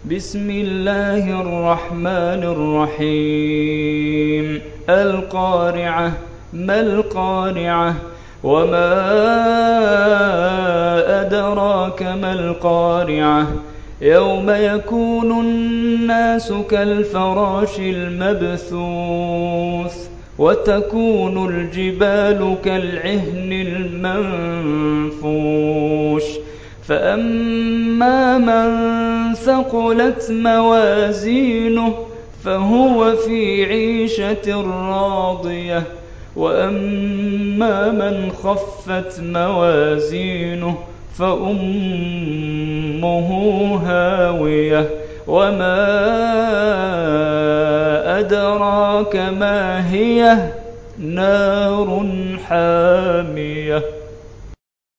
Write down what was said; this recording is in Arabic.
بسم الله الرحمن الرحيم القارعة ما القارعة وما أدراك ما القارعة يوم يكون الناس كالفراش المبثوث وتكون الجبال كالعهن المنفوش فأما من ثقلت موازينه فهو في عيشة راضية وأما من خفت موازينه فأمه هاوية وما أدراك ما هي نار حامية